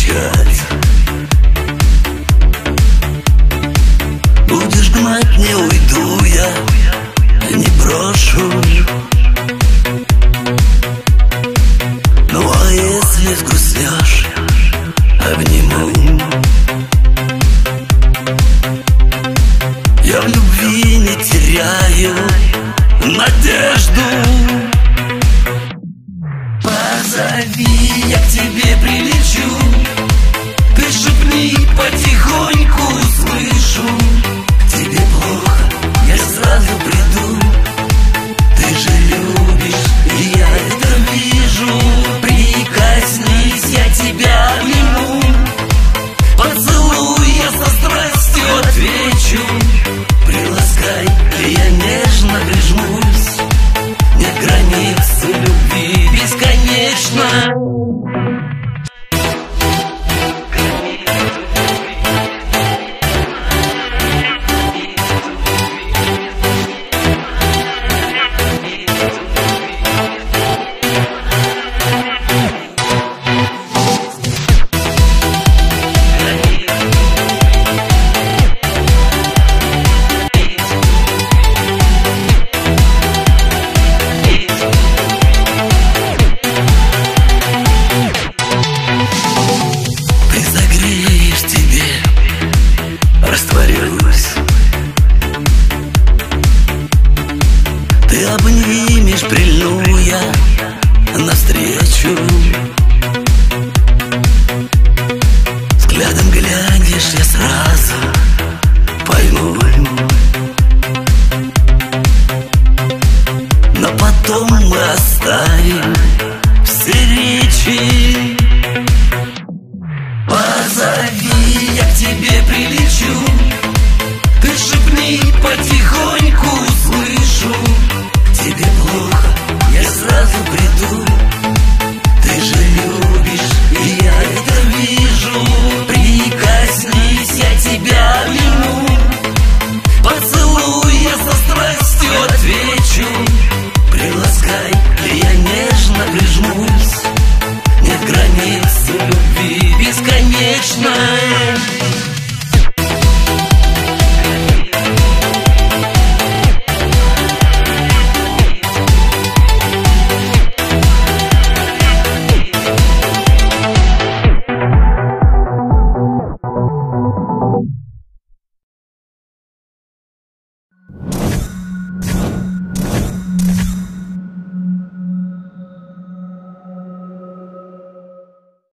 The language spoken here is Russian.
печаль. Будешь гнать, не уйду я, не брошу. Ну а если взгрустнешь, обниму. Я в любви не теряю надежду. Позови, я к тебе прилечу. Ты шепни, потихоньку услышу. Тебе плохо, я сразу приду. Ты же любишь, и я это вижу. Прикоснись, я тебя обниму. Поцелуй, я со страстью отвечу. Приласкай, и я нежно прижмусь. Нет границ у любви бесконечно. Ты обнимешь, прильну я навстречу. Взглядом глянешь, я сразу пойму. Но потом мы оставим все речи. Позови, я к тебе прилечу. Ты шепни, потихоньку услышу. Тебе плохо, я сразу приду. Ты же любишь, и я это вижу. Прикоснись, я тебя обниму. Поцелуй, я со страстью отвечу. Приласкай, и я нежно прижмусь. Нет границ у любви бесконечно.